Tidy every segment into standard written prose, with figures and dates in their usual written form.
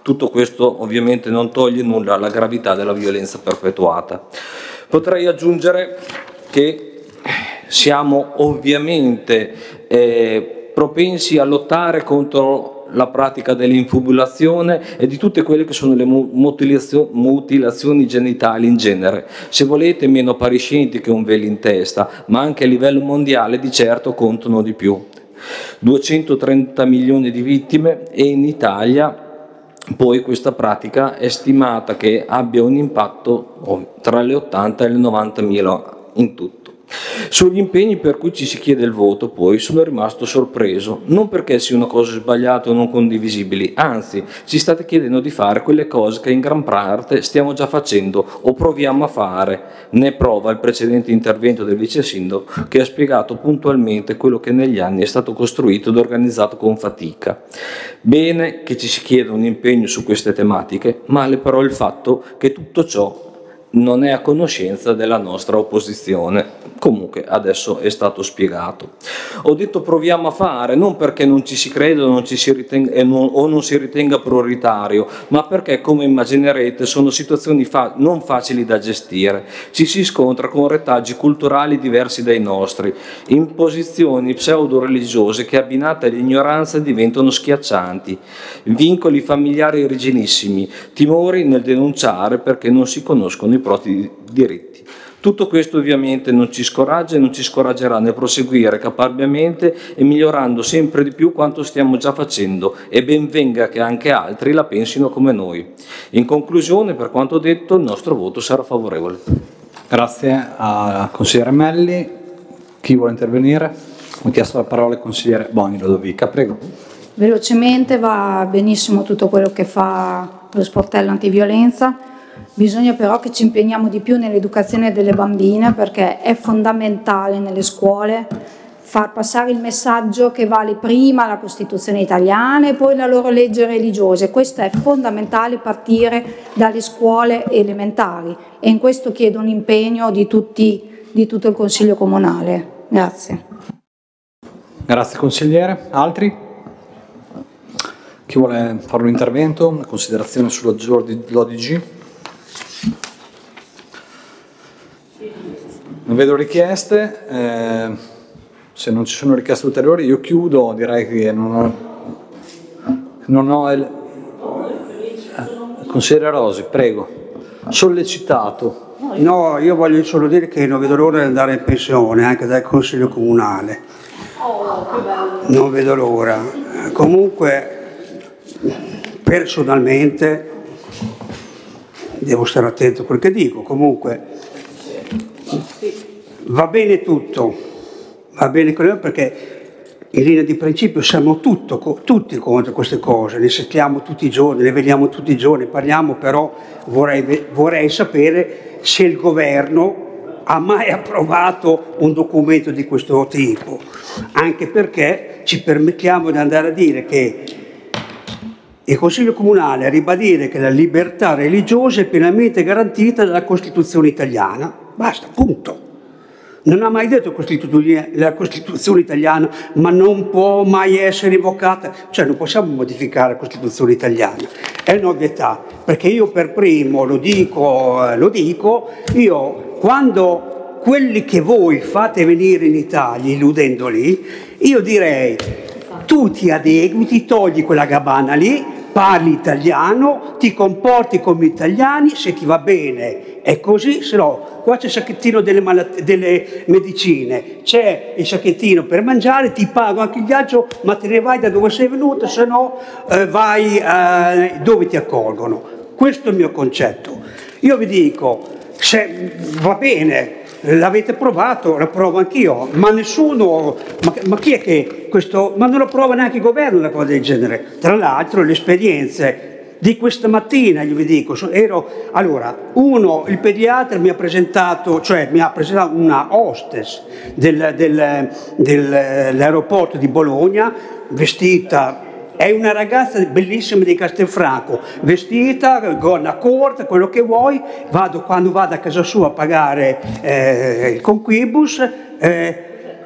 Tutto questo ovviamente non toglie nulla alla gravità della violenza perpetuata. Potrei aggiungere che siamo ovviamente propensi a lottare contro la pratica dell'infibulazione e di tutte quelle che sono le mutilazioni genitali in genere. Se volete, meno appariscenti che un velo in testa, ma anche a livello mondiale di certo contano di più. 230 milioni di vittime, e in Italia poi questa pratica è stimata che abbia un impatto tra le 80 e le 90 mila in tutto. Sugli impegni per cui ci si chiede il voto, poi, sono rimasto sorpreso, non perché siano cose sbagliate o non condivisibili, anzi, ci state chiedendo di fare quelle cose che in gran parte stiamo già facendo o proviamo a fare. Ne è prova il precedente intervento del vice sindaco, che ha spiegato puntualmente quello che negli anni è stato costruito ed organizzato con fatica. Bene che ci si chieda un impegno su queste tematiche, male però il fatto che tutto ciò non è a conoscenza della nostra opposizione. Comunque adesso è stato spiegato. Ho detto proviamo a fare, non perché non ci si crede o non si ritenga prioritario, ma perché, come immaginerete, sono situazioni non facili da gestire. Ci si scontra con retaggi culturali diversi dai nostri, imposizioni pseudo-religiose che, abbinate all'ignoranza, diventano schiaccianti, vincoli familiari rigidissimi, timori nel denunciare perché non si conoscono i propri diritti. Tutto questo ovviamente non ci scoraggia e non ci scoraggerà nel proseguire caparbiamente e migliorando sempre di più quanto stiamo già facendo, e ben venga che anche altri la pensino come noi. In conclusione, per quanto detto, il nostro voto sarà favorevole. Grazie al consigliere Melli. Chi vuole intervenire? Ho chiesto la parola al consigliere Boni Lodovica, prego. Velocemente, va benissimo tutto quello che fa lo sportello antiviolenza. Bisogna però che ci impegniamo di più nell'educazione delle bambine, perché è fondamentale nelle scuole far passare il messaggio che vale prima la Costituzione italiana e poi la loro legge religiosa. Questo è fondamentale, partire dalle scuole elementari, e in questo chiedo un impegno di tutto il Consiglio Comunale. Grazie. Grazie consigliere. Altri? Chi vuole fare un intervento, una considerazione sull'ODG? Non vedo richieste, se non ci sono richieste ulteriori io chiudo, direi che non ho il consigliere Rosi, prego, sollecitato. No, io voglio solo dire che non vedo l'ora di andare in pensione anche dal Consiglio Comunale, non vedo l'ora. Comunque personalmente devo stare attento a quel che dico, comunque va bene tutto, va bene perché in linea di principio siamo tutti contro queste cose, ne sentiamo tutti i giorni, ne vediamo tutti i giorni, parliamo, però vorrei sapere se il governo ha mai approvato un documento di questo tipo, anche perché ci permettiamo di andare a dire che il Consiglio Comunale a ribadire che la libertà religiosa è pienamente garantita dalla Costituzione italiana. Basta, punto. Non ha mai detto la Costituzione italiana, ma non può mai essere invocata. Cioè non possiamo modificare la Costituzione italiana. È un'ovvietà, perché io per primo lo dico, io quando quelli che voi fate venire in Italia illudendoli, io direi tu ti adegui, ti togli quella gabbana lì, parli italiano, ti comporti come italiani, se ti va bene è così, se no qua c'è il sacchettino delle medicine, c'è il sacchettino per mangiare, ti pago anche il viaggio, ma te ne vai da dove sei venuto, se no vai dove ti accolgono. Questo è il mio concetto. Io vi dico, se va bene, l'avete provato, lo provo anch'io, ma nessuno, ma chi è che questo, ma non lo prova neanche il governo una cosa del genere. Tra l'altro le esperienze di questa mattina, io vi dico, allora, il pediatra mi ha presentato una hostess dell'aeroporto di Bologna, vestita. È una ragazza bellissima di Castelfranco, vestita, gonna corta, quello che vuoi. Quando vado a casa sua a pagare il conquibus,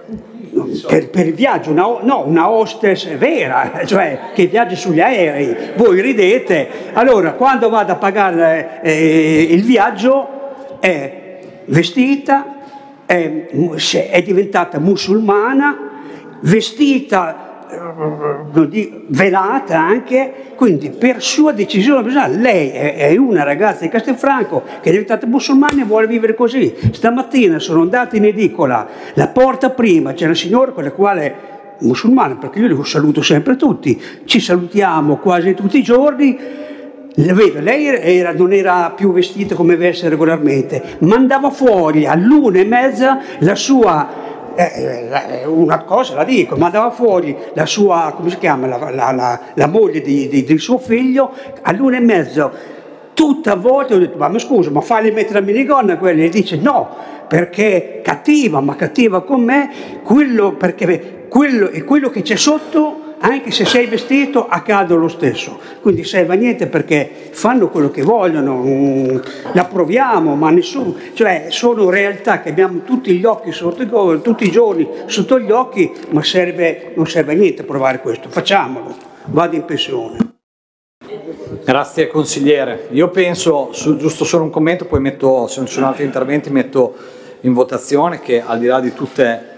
per il viaggio, una hostess vera, cioè che viaggia sugli aerei. Voi ridete, allora quando vado a pagare il viaggio è vestita, è diventata musulmana, vestita, velata anche, quindi per sua decisione personale. Lei è una ragazza di Castelfranco che è diventata musulmana e vuole vivere così. Stamattina sono andato in edicola, la porta prima c'è una signora con la quale musulmana, perché io li saluto sempre tutti, ci salutiamo quasi tutti i giorni. Vedo, lei non era più vestita come veste regolarmente, mandava fuori all'1:30 la sua una cosa la dico, mandava fuori la sua, come si chiama, la moglie di suo figlio all'1:30, tutta a volte ho detto, ma scusa, ma falli mettere la minigonna quella? E dice no, perché cattiva, ma cattiva con me, perché quello che c'è sotto, anche se sei vestito, accade lo stesso. Quindi serve a niente, perché fanno quello che vogliono, la proviamo, ma nessuno, cioè sono realtà che abbiamo tutti gli occhi tutti i giorni sotto gli occhi, ma non serve a niente provare questo, facciamolo, vado in pensione. Grazie consigliere. Io penso, giusto solo un commento, poi metto, se non ci sono altri interventi, metto in votazione che al di là di tutte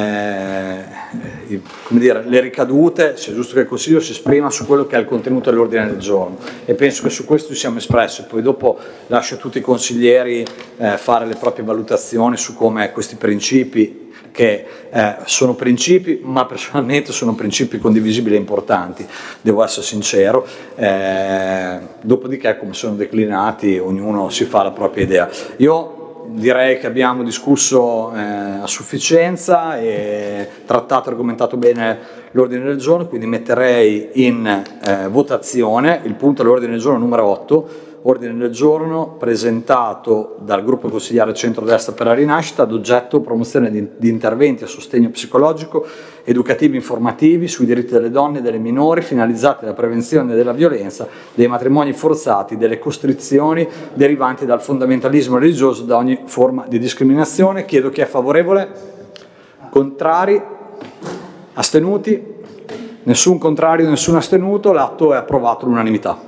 come dire, le ricadute, sia giusto che il Consiglio si esprima su quello che è il contenuto dell'ordine del giorno, e penso che su questo ci siamo espressi. Poi dopo lascio a tutti i consiglieri fare le proprie valutazioni su come questi principi, che sono principi, ma personalmente sono principi condivisibili e importanti, devo essere sincero, dopodiché come sono declinati ognuno si fa la propria idea. Io direi che abbiamo discusso a sufficienza e trattato e argomentato bene l'ordine del giorno, quindi metterei in votazione il punto all'ordine del giorno numero 8, ordine del giorno presentato dal gruppo consigliare Centrodestra per la Rinascita, ad oggetto promozione di interventi a sostegno psicologico, educativi, informativi sui diritti delle donne e delle minori, finalizzati alla prevenzione della violenza, dei matrimoni forzati, delle costrizioni derivanti dal fondamentalismo religioso, da ogni forma di discriminazione. Chiedo chi è favorevole, contrari, astenuti, nessun contrario, nessun astenuto, l'atto è approvato all'unanimità.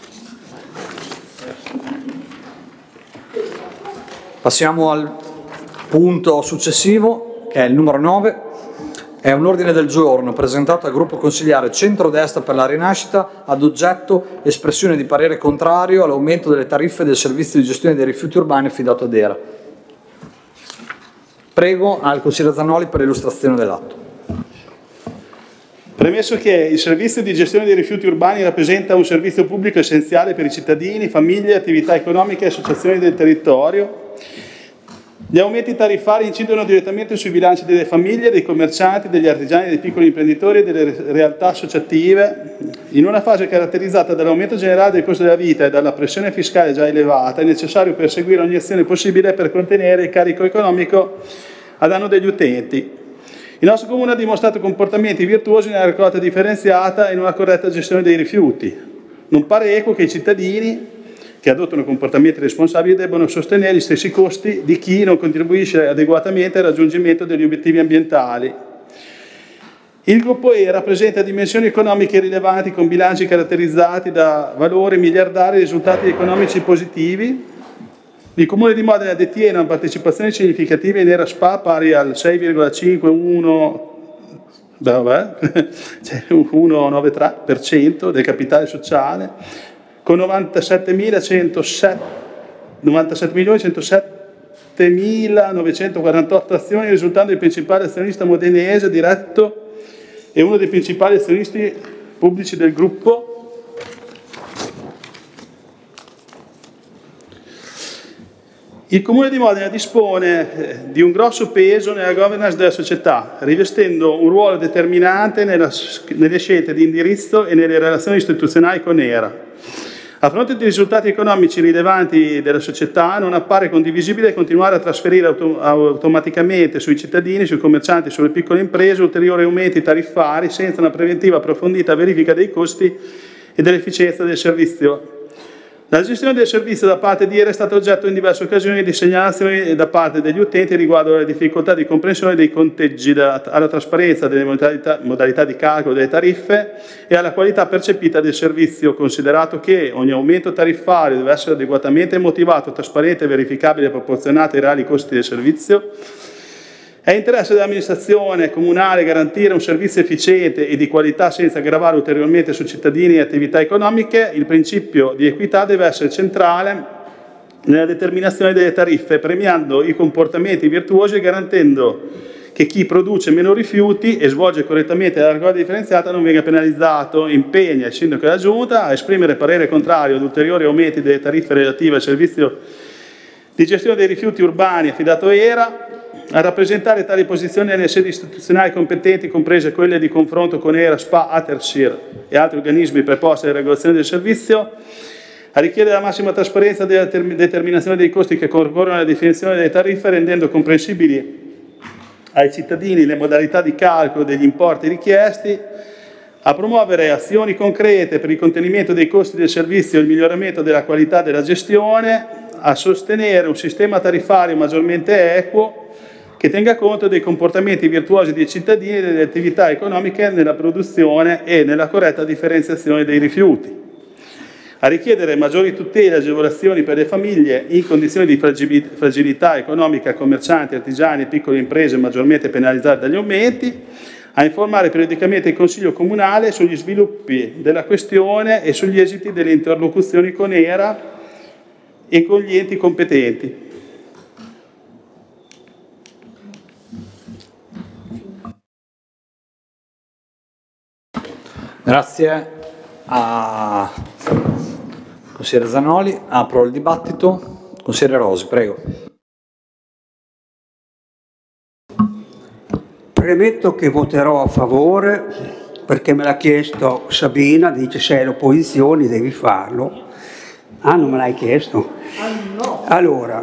Passiamo al punto successivo, che è il numero 9. È un ordine del giorno presentato al gruppo consigliare Centrodestra per la Rinascita, ad oggetto espressione di parere contrario all'aumento delle tariffe del servizio di gestione dei rifiuti urbani affidato ad ERA. Prego al consigliere Zannoli per l'illustrazione dell'atto. Premesso che il servizio di gestione dei rifiuti urbani rappresenta un servizio pubblico essenziale per i cittadini, famiglie, attività economiche e associazioni del territorio, gli aumenti tariffari incidono direttamente sui bilanci delle famiglie, dei commercianti, degli artigiani, dei piccoli imprenditori e delle realtà associative. In una fase caratterizzata dall'aumento generale del costo della vita e dalla pressione fiscale già elevata, è necessario perseguire ogni azione possibile per contenere il carico economico a danno degli utenti. Il nostro Comune ha dimostrato comportamenti virtuosi nella raccolta differenziata e in una corretta gestione dei rifiuti. Non pare equo che i cittadini che adottano comportamenti responsabili debbano sostenere gli stessi costi di chi non contribuisce adeguatamente al raggiungimento degli obiettivi ambientali. Il gruppo E rappresenta dimensioni economiche rilevanti con bilanci caratterizzati da valori miliardari e risultati economici positivi. Il Comune di Modena detiene una partecipazione significativa in ERA SpA pari al 6,193% del capitale sociale, con 97.107.948 azioni, risultando il principale azionista modenese diretto e uno dei principali azionisti pubblici del gruppo. Il Comune di Modena dispone di un grosso peso nella governance della società, rivestendo un ruolo determinante nelle scelte di indirizzo e nelle relazioni istituzionali con ERA. A fronte dei risultati economici rilevanti della società, non appare condivisibile continuare a trasferire automaticamente sui cittadini, sui commercianti e sulle piccole imprese ulteriori aumenti tariffari senza una preventiva approfondita verifica dei costi e dell'efficienza del servizio. La gestione del servizio da parte di ERA è stata oggetto in diverse occasioni di segnalazioni da parte degli utenti riguardo alle difficoltà di comprensione dei conteggi, alla trasparenza delle modalità di calcolo delle tariffe e alla qualità percepita del servizio, considerato che ogni aumento tariffario deve essere adeguatamente motivato, trasparente, verificabile e proporzionato ai reali costi del servizio. È interesse dell'amministrazione comunale garantire un servizio efficiente e di qualità senza gravare ulteriormente su cittadini e attività economiche. Il principio di equità deve essere centrale nella determinazione delle tariffe, premiando i comportamenti virtuosi e garantendo che chi produce meno rifiuti e svolge correttamente la raccolta differenziata non venga penalizzato. Impegna il Sindaco e la Giunta a esprimere parere contrario ad ulteriori aumenti delle tariffe relative al servizio di gestione dei rifiuti urbani affidato a ERA, a rappresentare tali posizioni nelle sedi istituzionali competenti, comprese quelle di confronto con ERA, SPA, Atersir e altri organismi preposti alla regolazione del servizio, a richiedere la massima trasparenza della determinazione dei costi che concorrono alla definizione delle tariffe, rendendo comprensibili ai cittadini le modalità di calcolo degli importi richiesti, a promuovere azioni concrete per il contenimento dei costi del servizio e il miglioramento della qualità della gestione, a sostenere un sistema tariffario maggiormente equo che tenga conto dei comportamenti virtuosi dei cittadini e delle attività economiche nella produzione e nella corretta differenziazione dei rifiuti, a richiedere maggiori tutele e agevolazioni per le famiglie in condizioni di fragilità economica, commercianti, artigiani e piccole imprese maggiormente penalizzate dagli aumenti, a informare periodicamente il Consiglio Comunale sugli sviluppi della questione e sugli esiti delle interlocuzioni con ERA e con gli enti competenti. Grazie a consigliere Zanoli. Apro il dibattito. Consigliere Rosi, prego. Premetto che voterò a favore perché me l'ha chiesto Sabina, dice se è l'opposizione devi farlo. Ah, non me l'hai chiesto? No. Allora,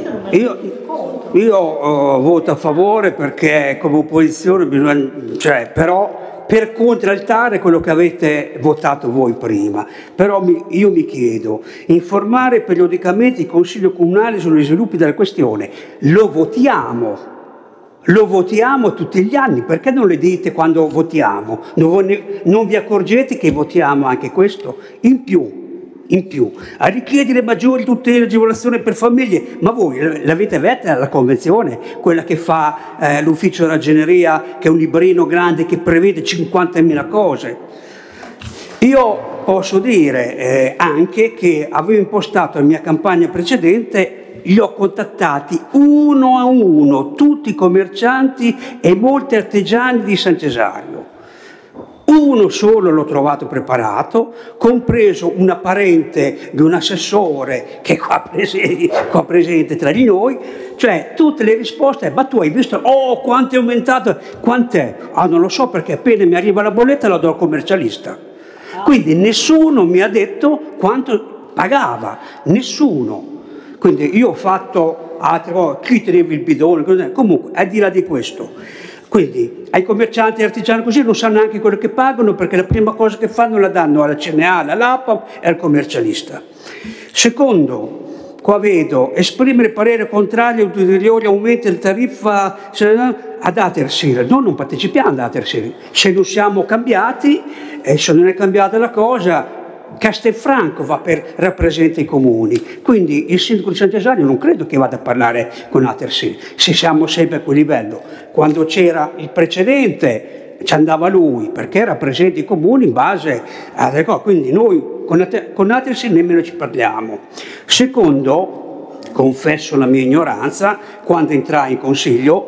io voto a favore perché come opposizione bisogna, però per contraltare quello che avete votato voi prima. Però io mi chiedo, informare periodicamente il Consiglio Comunale sugli sviluppi della questione, lo votiamo tutti gli anni, perché non le dite quando votiamo? Non vi accorgete che votiamo anche questo? In più, a richiedere maggiori tutele e agevolazioni per famiglie, ma voi l'avete letta la convenzione, quella che fa l'ufficio ragioneria, che è un librino grande che prevede 50.000 cose. Io posso dire anche che avevo impostato la mia campagna precedente, li ho contattati uno a uno, tutti i commercianti e molti artigiani di San Cesario. Uno solo l'ho trovato preparato, compreso una parente di un assessore che è qua presente tra di noi, cioè tutte le risposte, ma tu hai visto, quanto è aumentato, quant'è? Non lo so perché appena mi arriva la bolletta la do al commercialista. Quindi nessuno mi ha detto quanto pagava, nessuno. Quindi io ho fatto altro, chi tenevi il bidone, comunque al di là di questo. Quindi ai commercianti e artigiani così non sanno neanche quello che pagano perché la prima cosa che fanno la danno alla CNA, all'APAM e al commercialista. Secondo, qua vedo, esprimere parere contrario ad ulteriori aumenti della tariffa ad Atersir. Noi non partecipiamo ad Atersir. Se non siamo cambiati e se non è cambiata la cosa, Castelfranco va per rappresenta i comuni, quindi il sindaco di San Cesario non credo che vada a parlare con Atersir, se siamo sempre a quel livello. Quando c'era il precedente ci andava lui perché rappresenta i comuni in base a delle cose, quindi noi con Atersir nemmeno ci parliamo. Secondo, confesso la mia ignoranza, quando entrai in consiglio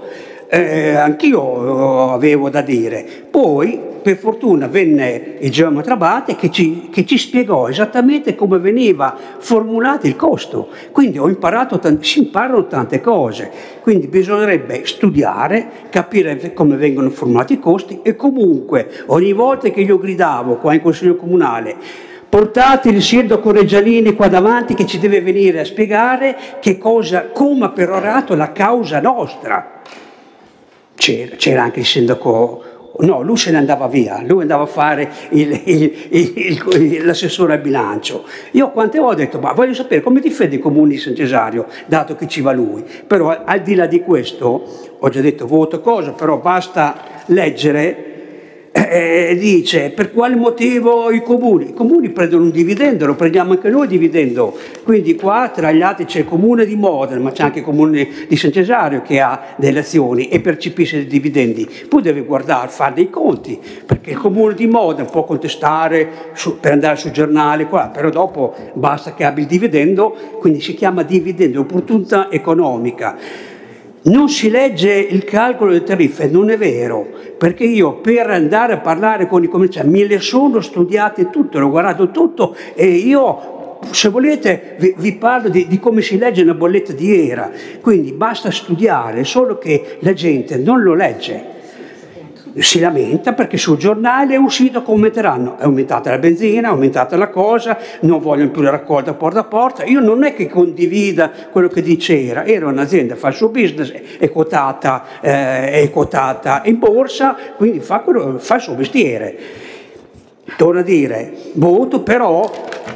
anch'io avevo da dire, poi per fortuna venne il geometra Abate che ci spiegò esattamente come veniva formulato il costo, quindi ho imparato, si imparano tante cose, quindi bisognerebbe studiare, capire come vengono formulati i costi e comunque ogni volta che io gridavo qua in Consiglio Comunale portate il sindaco Reggianini qua davanti che ci deve venire a spiegare come ha perorato la causa nostra. C'era anche il sindaco No, lui se ne andava via, lui andava a fare l'assessore al bilancio. Io quante volte ho detto, ma voglio sapere come difende i comuni di San Cesario, dato che ci va lui. Però al di là di questo, ho già detto voto cosa, però basta leggere, dice per quale motivo i comuni prendono un dividendo, lo prendiamo anche noi il dividendo, quindi qua tra gli altri c'è il comune di Modena, ma c'è anche il comune di San Cesario che ha delle azioni e percepisce dei dividendi, poi deve guardare, fare dei conti, perché il comune di Modena può contestare per andare sul giornale qua, però dopo basta che abbia il dividendo, quindi si chiama dividendo, opportunità economica. Non si legge il calcolo delle tariffe, non è vero, perché io per andare a parlare con i commercianti me le sono studiate tutte, l'ho guardato tutto e io, se volete, vi parlo di come si legge una bolletta di ERA, quindi basta studiare, solo che la gente non lo legge. Si lamenta perché sul giornale è uscito che aumenteranno, è aumentata la benzina, è aumentata la cosa, non vogliono più la raccolta porta a porta. Io non è che condivida quello che dice era un'azienda, fa il suo business, è quotata in borsa, quindi fa il suo mestiere. Torno a dire, voto, però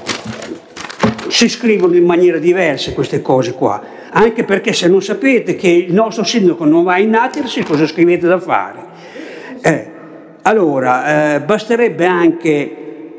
si scrivono in maniera diversa queste cose qua, anche perché se non sapete che il nostro sindaco non va in Natirsi, cosa scrivete da fare? Allora, basterebbe anche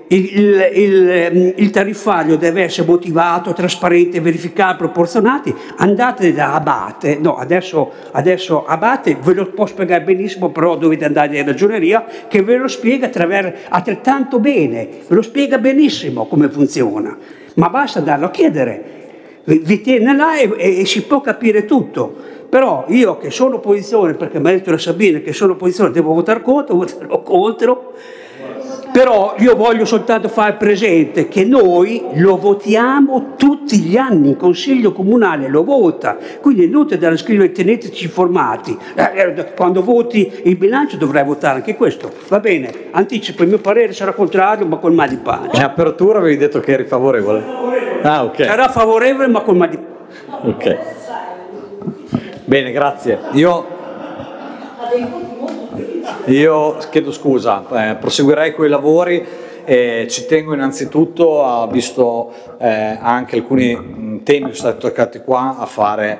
il tariffario deve essere motivato, trasparente, verificato, proporzionati. Andate da Abate, no, adesso Abate ve lo può spiegare benissimo, però dovete andare in ragioneria che ve lo spiega altrettanto bene, ve lo spiega benissimo come funziona, ma basta andarlo a chiedere, vi tiene là e si può capire tutto. Però io che sono opposizione, perché mi ha detto la Sabina che sono opposizione, devo votare contro, voterò contro, però io voglio soltanto fare presente che noi lo votiamo tutti gli anni, il Consiglio Comunale lo vota, quindi è inutile da scrivere teneteci informati, quando voti il bilancio dovrai votare anche questo, va bene, anticipo, il mio parere sarà contrario ma col mal di pancia. In apertura avevi detto che eri favorevole? Ah, ok. Sarà favorevole ma col mal di pancia. Ok. Bene, grazie. Io chiedo scusa, proseguirei con i lavori e ci tengo innanzitutto, visto anche alcuni temi che sono stati toccati qua, a fare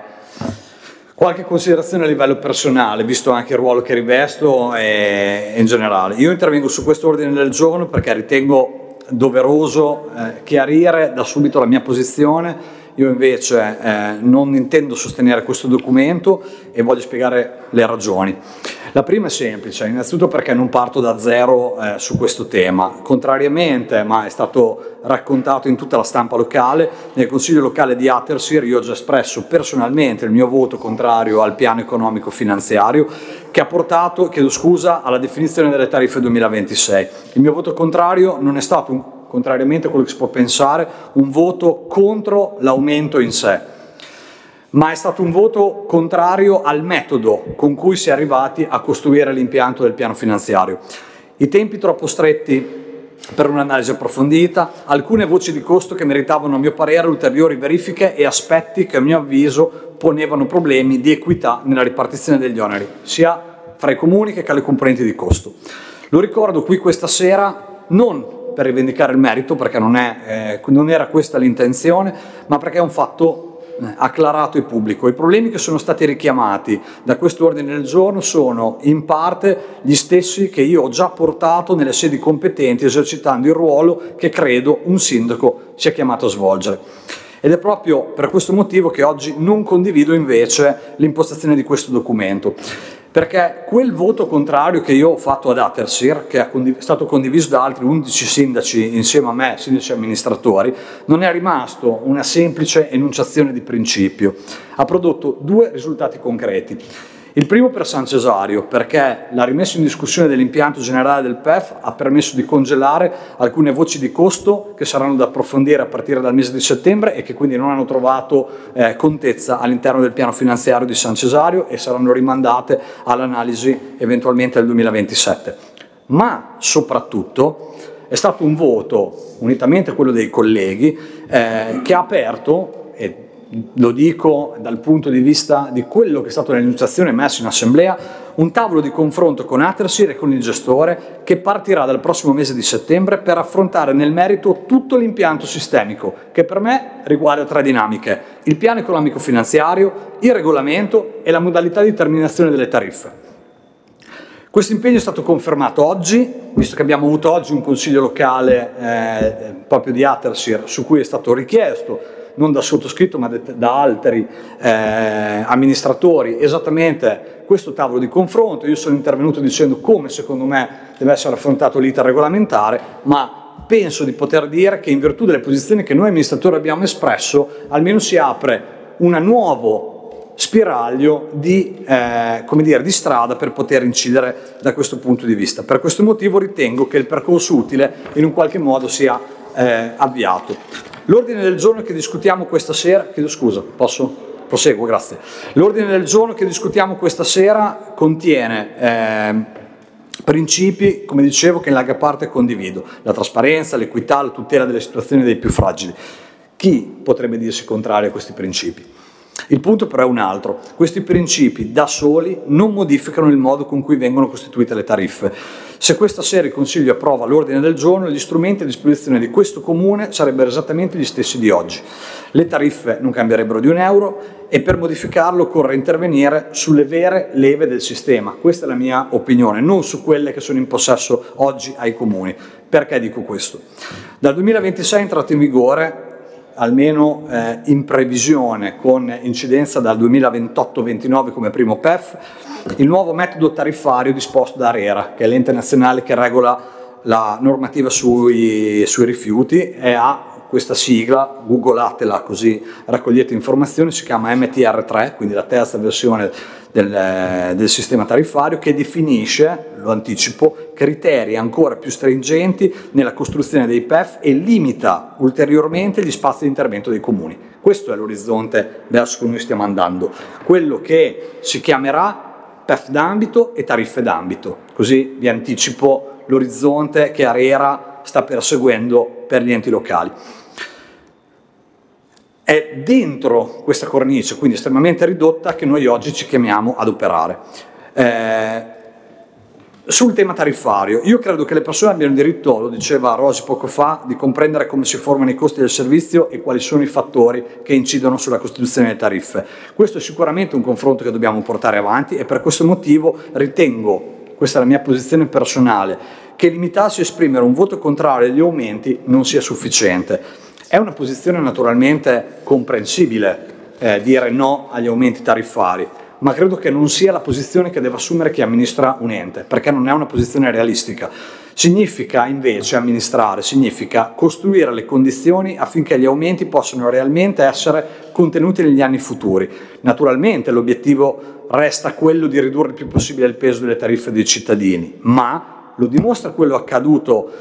qualche considerazione a livello personale, visto anche il ruolo che rivesto e in generale. Io intervengo su questo ordine del giorno perché ritengo doveroso chiarire da subito la mia posizione. Io invece non intendo sostenere questo documento e voglio spiegare le ragioni. La prima è semplice, innanzitutto perché non parto da zero su questo tema. Contrariamente, ma è stato raccontato in tutta la stampa locale, nel Consiglio locale di Attersir io ho già espresso personalmente il mio voto contrario al piano economico finanziario che ha portato, chiedo scusa, alla definizione delle tariffe 2026. Il mio voto contrario non è stato contrariamente a quello che si può pensare, un voto contro l'aumento in sé, ma è stato un voto contrario al metodo con cui si è arrivati a costruire l'impianto del piano finanziario. I tempi troppo stretti per un'analisi approfondita, alcune voci di costo che meritavano a mio parere ulteriori verifiche e aspetti che a mio avviso ponevano problemi di equità nella ripartizione degli oneri, sia fra i comuni che alle componenti di costo. Lo ricordo qui questa sera non per rivendicare il merito, perché non era questa l'intenzione, ma perché è un fatto acclarato e pubblico. I problemi che sono stati richiamati da questo ordine del giorno sono in parte gli stessi che io ho già portato nelle sedi competenti esercitando il ruolo che credo un sindaco sia chiamato a svolgere. Ed è proprio per questo motivo che oggi non condivido invece l'impostazione di questo documento. Perché quel voto contrario che io ho fatto ad Attersir, che è stato condiviso da altri 11 sindaci insieme a me, sindaci amministratori, non è rimasto una semplice enunciazione di principio, ha prodotto due risultati concreti. Il primo per San Cesario, perché la rimessa in discussione dell'impianto generale del PEF ha permesso di congelare alcune voci di costo che saranno da approfondire a partire dal mese di settembre e che quindi non hanno trovato contezza all'interno del piano finanziario di San Cesario e saranno rimandate all'analisi eventualmente del 2027. Ma soprattutto è stato un voto, unitamente a quello dei colleghi, che ha aperto, e lo dico dal punto di vista di quello che è stato l'enunciazione messa in assemblea, un tavolo di confronto con Atersir e con il gestore che partirà dal prossimo mese di settembre per affrontare nel merito tutto l'impianto sistemico, che per me riguarda 3 dinamiche: il piano economico finanziario, il regolamento e la modalità di determinazione delle tariffe. Questo impegno è stato confermato oggi, visto che abbiamo avuto oggi un consiglio locale proprio di Atersir, su cui è stato richiesto, non da sottoscritto ma da altri amministratori, esattamente questo tavolo di confronto. Io sono intervenuto dicendo come secondo me deve essere affrontato l'iter regolamentare, ma penso di poter dire che in virtù delle posizioni che noi amministratori abbiamo espresso, almeno si apre un nuovo spiraglio di strada per poter incidere da questo punto di vista. Per questo motivo ritengo che il percorso utile in un qualche modo sia avviato. L'ordine del giorno che discutiamo questa sera, proseguo, grazie. L'ordine del giorno che discutiamo questa sera contiene principi, come dicevo, che in larga parte condivido: la trasparenza, l'equità, la tutela delle situazioni dei più fragili. Chi potrebbe dirsi contrario a questi principi? Il punto però è un altro: questi principi da soli non modificano il modo con cui vengono costituite le tariffe. Se questa sera il Consiglio approva l'ordine del giorno, gli strumenti a disposizione di questo Comune sarebbero esattamente gli stessi di oggi. Le tariffe non cambierebbero di €1 e per modificarlo occorre intervenire sulle vere leve del sistema. Questa è la mia opinione, non su quelle che sono in possesso oggi ai Comuni. Perché dico questo? Dal 2026 è entrato in vigore, almeno in previsione con incidenza dal 2028-29 come primo PEF, il nuovo metodo tariffario disposto da ARERA, che è l'ente nazionale che regola la normativa sui rifiuti, e ha questa sigla, googlatela così raccogliete informazioni, si chiama MTR3, quindi la terza versione del sistema tariffario, che definisce, lo anticipo, criteri ancora più stringenti nella costruzione dei PEF e limita ulteriormente gli spazi di intervento dei comuni. Questo è l'orizzonte verso cui noi stiamo andando, quello che si chiamerà PEF d'ambito e tariffe d'ambito, così vi anticipo l'orizzonte che ARERA sta perseguendo per gli enti locali. È dentro questa cornice, quindi estremamente ridotta, che noi oggi ci chiamiamo ad operare. Sul tema tariffario, io credo che le persone abbiano diritto, lo diceva Rosi poco fa, di comprendere come si formano i costi del servizio e quali sono i fattori che incidono sulla costituzione delle tariffe. Questo è sicuramente un confronto che dobbiamo portare avanti e per questo motivo ritengo, questa è la mia posizione personale, che limitarsi a esprimere un voto contrario agli aumenti non sia sufficiente. È una posizione naturalmente comprensibile dire no agli aumenti tariffari, ma credo che non sia la posizione che deve assumere chi amministra un ente, perché non è una posizione realistica. Significa invece amministrare, significa costruire le condizioni affinché gli aumenti possano realmente essere contenuti negli anni futuri. Naturalmente l'obiettivo resta quello di ridurre il più possibile il peso delle tariffe dei cittadini, ma lo dimostra quello accaduto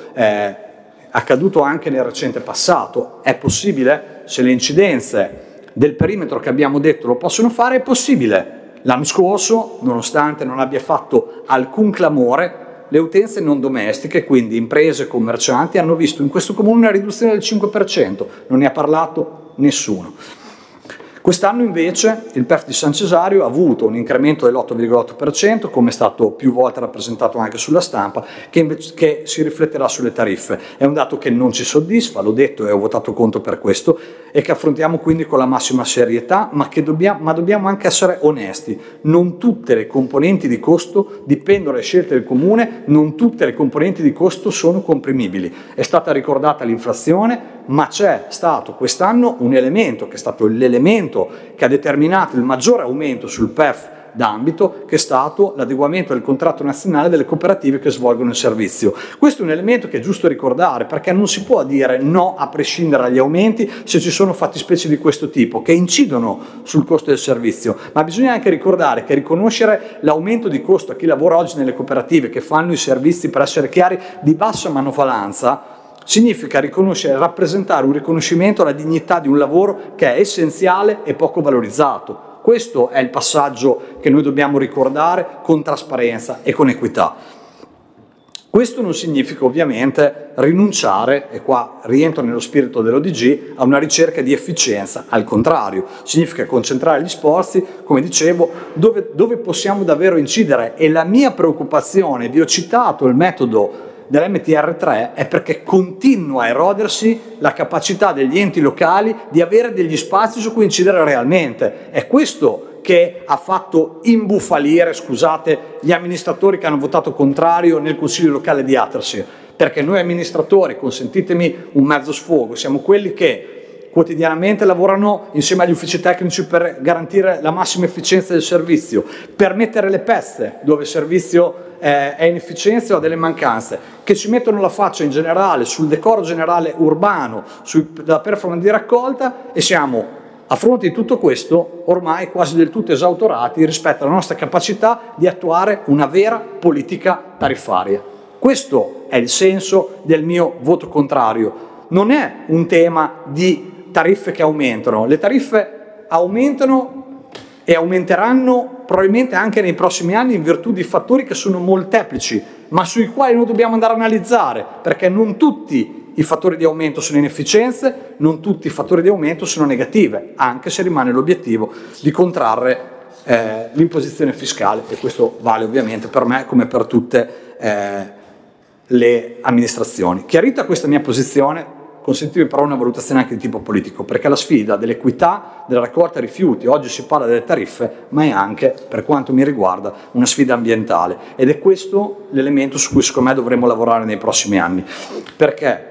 anche nel recente passato. È possibile, se le incidenze del perimetro che abbiamo detto lo possono fare, è possibile. L'anno scorso, nonostante non abbia fatto alcun clamore, le utenze non domestiche, quindi imprese e commercianti, hanno visto in questo comune una riduzione del 5%, non ne ha parlato nessuno. Quest'anno invece il PEF di San Cesario ha avuto un incremento dell'8,8%, come è stato più volte rappresentato anche sulla stampa, che si rifletterà sulle tariffe. È un dato che non ci soddisfa, l'ho detto e ho votato contro per questo, e che affrontiamo quindi con la massima serietà, ma dobbiamo anche essere onesti. Non tutte le componenti di costo dipendono dalle scelte del Comune, non tutte le componenti di costo sono comprimibili. È stata ricordata l'inflazione, ma c'è stato quest'anno un elemento che è stato l'elemento che ha determinato il maggiore aumento sul PEF d'ambito, che è stato l'adeguamento del contratto nazionale delle cooperative che svolgono il servizio. Questo è un elemento che è giusto ricordare, perché non si può dire no a prescindere dagli aumenti se ci sono fattispecie di questo tipo che incidono sul costo del servizio, ma bisogna anche ricordare che riconoscere l'aumento di costo a chi lavora oggi nelle cooperative, che fanno i servizi, per essere chiari, di bassa manovalanza, significa riconoscere, rappresentare un riconoscimento alla dignità di un lavoro che è essenziale e poco valorizzato. Questo è il passaggio che noi dobbiamo ricordare con trasparenza e con equità. Questo non significa ovviamente rinunciare, e qua rientro nello spirito dell'ODG, a una ricerca di efficienza, al contrario, significa concentrare gli sforzi, come dicevo, dove possiamo davvero incidere. E la mia preoccupazione, vi ho citato il metodo dell'MTR3, è perché continua a erodersi la capacità degli enti locali di avere degli spazi su cui incidere realmente. È questo che ha fatto imbufalire, scusate, gli amministratori che hanno votato contrario nel Consiglio locale di Attersee, perché noi amministratori, consentitemi un mezzo sfogo, siamo quelli che quotidianamente lavorano insieme agli uffici tecnici per garantire la massima efficienza del servizio, per mettere le pezze dove il servizio è inefficienza o ha delle mancanze, che ci mettono la faccia in generale sul decoro generale urbano, sulla performance di raccolta, e siamo, a fronte di tutto questo, ormai quasi del tutto esautorati rispetto alla nostra capacità di attuare una vera politica tariffaria. Questo è il senso del mio voto contrario. Non è un tema di tariffe che aumentano. Le tariffe aumentano e aumenteranno probabilmente anche nei prossimi anni in virtù di fattori che sono molteplici, ma sui quali noi dobbiamo andare a analizzare, perché non tutti i fattori di aumento sono inefficienze, non tutti i fattori di aumento sono negative, anche se rimane l'obiettivo di contrarre l'imposizione fiscale, e questo vale ovviamente per me come per tutte le amministrazioni. Chiarita questa mia posizione, consentitemi però una valutazione anche di tipo politico, perché la sfida dell'equità della raccolta rifiuti, oggi si parla delle tariffe, ma è anche, per quanto mi riguarda, una sfida ambientale, ed è questo l'elemento su cui secondo me dovremo lavorare nei prossimi anni, perché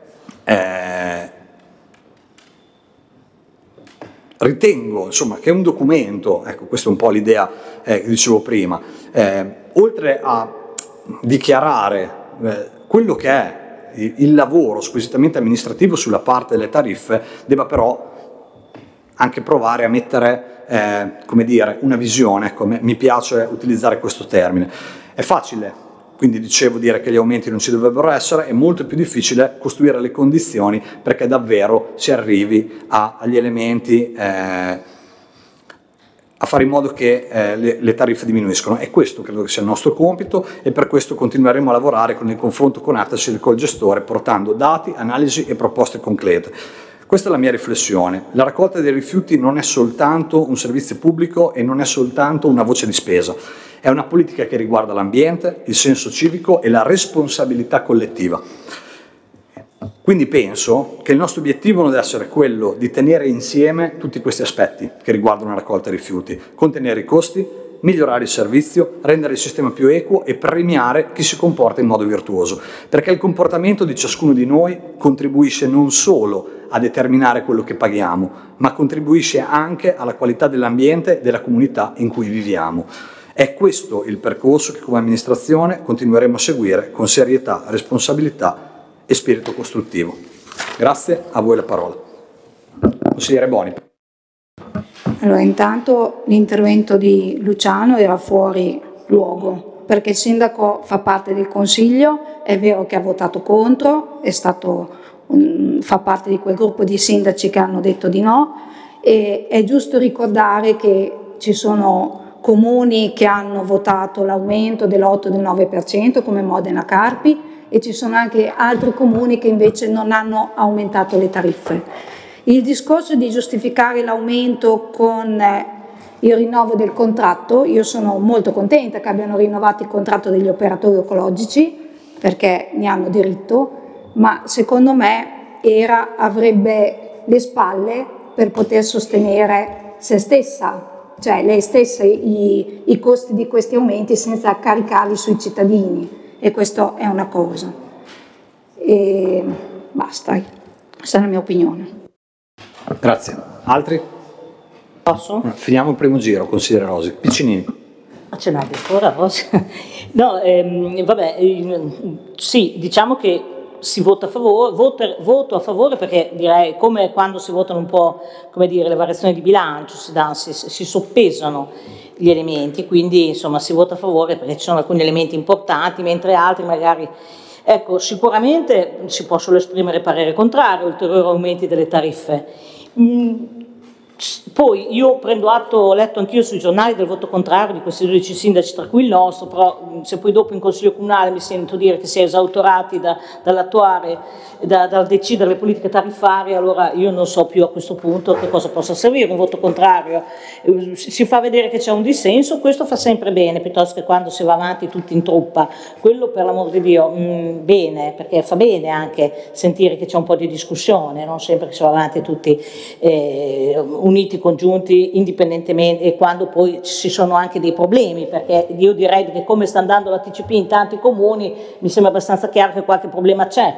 ritengo insomma che un documento, ecco, questa è un po' l'idea che dicevo prima, oltre a dichiarare quello che è il lavoro squisitamente amministrativo sulla parte delle tariffe, debba però anche provare a mettere come dire, una visione, come mi piace utilizzare questo termine. È facile, quindi dicevo, dire che gli aumenti non ci dovrebbero essere, è molto più difficile costruire le condizioni perché davvero si arrivi agli elementi, a fare in modo che le tariffe diminuiscono, e questo credo che sia il nostro compito, e per questo continueremo a lavorare con il confronto con Attersee e col gestore, portando dati, analisi e proposte concrete. Questa è la mia riflessione. La raccolta dei rifiuti non è soltanto un servizio pubblico e non è soltanto una voce di spesa, è una politica che riguarda l'ambiente, il senso civico e la responsabilità collettiva. Quindi penso che il nostro obiettivo non deve essere quello di tenere insieme tutti questi aspetti che riguardano la raccolta dei rifiuti, contenere i costi, migliorare il servizio, rendere il sistema più equo e premiare chi si comporta in modo virtuoso, perché il comportamento di ciascuno di noi contribuisce non solo a determinare quello che paghiamo, ma contribuisce anche alla qualità dell'ambiente e della comunità in cui viviamo. È questo il percorso che come amministrazione continueremo a seguire con serietà, responsabilità e spirito costruttivo. Grazie, a voi la parola. Consigliere Boni. Allora, intanto l'intervento di Luciano era fuori luogo, perché il sindaco fa parte del Consiglio, è vero che ha votato contro, fa parte di quel gruppo di sindaci che hanno detto di no, e è giusto ricordare che ci sono comuni che hanno votato l'aumento dell'8 e del 9% come Modena Carpi, e ci sono anche altri comuni che invece non hanno aumentato le tariffe. Il discorso di giustificare l'aumento con il rinnovo del contratto, io sono molto contenta che abbiano rinnovato il contratto degli operatori ecologici, perché ne hanno diritto, ma secondo me avrebbe le spalle per poter sostenere se stessa, cioè lei stessa, i costi di questi aumenti senza caricarli sui cittadini, e questo è una cosa. E basta, questa è la mia opinione. Grazie. Altri? Posso? Finiamo il primo giro, consigliere Rosi. Piccinini. Ma ce l'hai ancora, Rosi? No, sì, diciamo che si vota a favore, voto a favore, perché direi come quando si votano un po', come dire, le variazioni di bilancio, si soppesano gli elementi, quindi insomma si vota a favore perché ci sono alcuni elementi importanti, mentre altri magari, ecco, sicuramente si può solo esprimere parere contrario, ulteriori aumenti delle tariffe. Poi io prendo atto, ho letto anch'io sui giornali del voto contrario di questi 12 sindaci, tra cui il nostro, però se poi dopo in Consiglio Comunale mi sento dire che si è esautorati dall'attuare, dal decidere le politiche tariffarie, allora io non so più a questo punto che cosa possa servire un voto contrario. Si fa vedere che c'è un dissenso, questo fa sempre bene, piuttosto che quando si va avanti tutti in truppa, quello per l'amor di Dio bene, perché fa bene anche sentire che c'è un po' di discussione, non sempre che si va avanti tutti uniti, congiunti, indipendentemente, e quando poi ci sono anche dei problemi, perché io direi che come sta andando la TCP in tanti comuni mi sembra abbastanza chiaro che qualche problema c'è.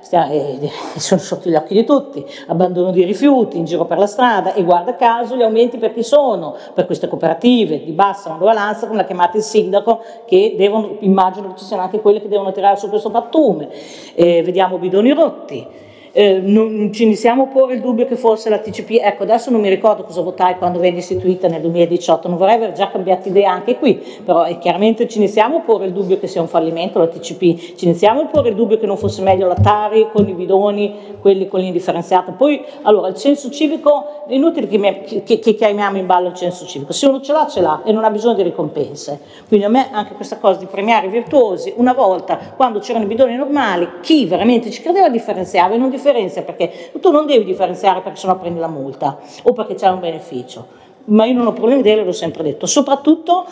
Sono sotto gli occhi di tutti, abbandono di rifiuti in giro per la strada, e guarda caso gli aumenti per chi sono? Per queste cooperative di bassa maggioranza, come l'ha chiamata il sindaco, che devono, immagino che ci siano anche quelle che devono tirare su questo pattume, vediamo bidoni rotti. Non ci iniziamo a porre il dubbio che forse la TCP, ecco adesso non mi ricordo cosa votai quando venne istituita nel 2018, non vorrei aver già cambiato idea anche qui, però chiaramente ci iniziamo a porre il dubbio che sia un fallimento la TCP, ci iniziamo a porre il dubbio che non fosse meglio la Tari con i bidoni, quelli con l'indifferenziato. Poi allora il censo civico, è inutile che chiamiamo in ballo il censo civico, se uno ce l'ha e non ha bisogno di ricompense, quindi a me anche questa cosa di premiare i virtuosi, una volta quando c'erano i bidoni normali chi veramente ci credeva differenziava, e non differenzia, perché tu non devi differenziare perché sennò prendi la multa o perché c'è un beneficio. Ma io non ho problemi di dire, l'ho sempre detto, soprattutto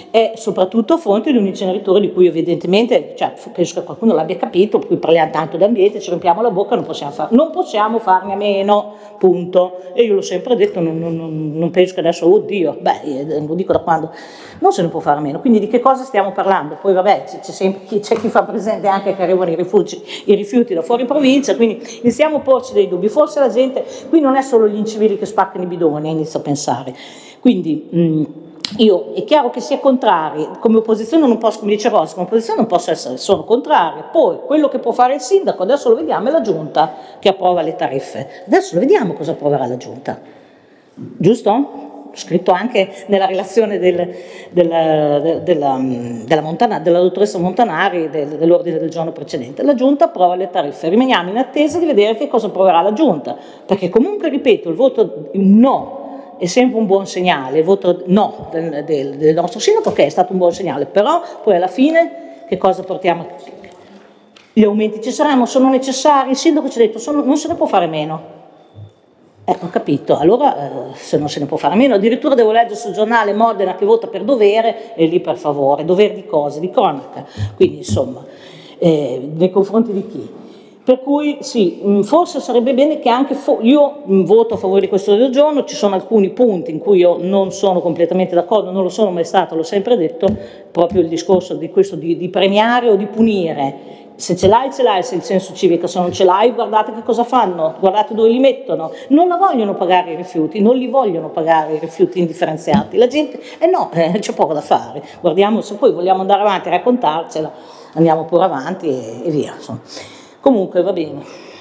a fronte di un inceneritore di cui evidentemente, cioè, penso che qualcuno l'abbia capito, per cui parliamo tanto di ambiente, ci riempiamo la bocca, non possiamo farne a meno, punto. E io l'ho sempre detto, non penso che adesso, oddio, lo dico da quando, non se ne può fare a meno. Quindi di che cosa stiamo parlando? Poi vabbè, c'è chi fa presente anche che arrivano i rifiuti da fuori provincia, quindi iniziamo a porci dei dubbi. Forse la gente, qui non è solo gli incivili che spaccano i bidoni, inizio a pensare. Quindi io è chiaro che si è contrari, come opposizione non posso, come dice Rossi, come opposizione non posso essere, sono contraria. Poi quello che può fare il sindaco, adesso lo vediamo, è la giunta che approva le tariffe. Adesso lo vediamo cosa approverà la giunta, giusto? Ho scritto anche nella relazione della dottoressa Montanari dell'ordine del giorno precedente. La giunta approva le tariffe, rimaniamo in attesa di vedere che cosa approverà la giunta, perché comunque, ripeto, il voto no è sempre un buon segnale, il voto no del nostro sindaco, che è stato un buon segnale, però poi alla fine che cosa portiamo? Gli aumenti ci saranno, sono necessari, il sindaco ci ha detto non se ne può fare meno. Ho capito, allora se non se ne può fare meno, addirittura devo leggere sul giornale Modena che vota per dovere, e lì per favore, dovere di cosa? Di cronaca, quindi insomma, nei confronti di chi? Per cui sì, forse sarebbe bene che anche io voto a favore di questo ordine del giorno, ci sono alcuni punti in cui io non sono completamente d'accordo, non lo sono mai stato, l'ho sempre detto, proprio il discorso di questo di premiare o di punire. Se ce l'hai, se il senso civico, se non ce l'hai, guardate che cosa fanno, guardate dove li mettono. Non la vogliono pagare i rifiuti, non li vogliono pagare i rifiuti indifferenziati. La gente, c'è poco da fare. Guardiamo, se poi vogliamo andare avanti a raccontarcela, andiamo pure avanti e via, insomma. Comunque va bene.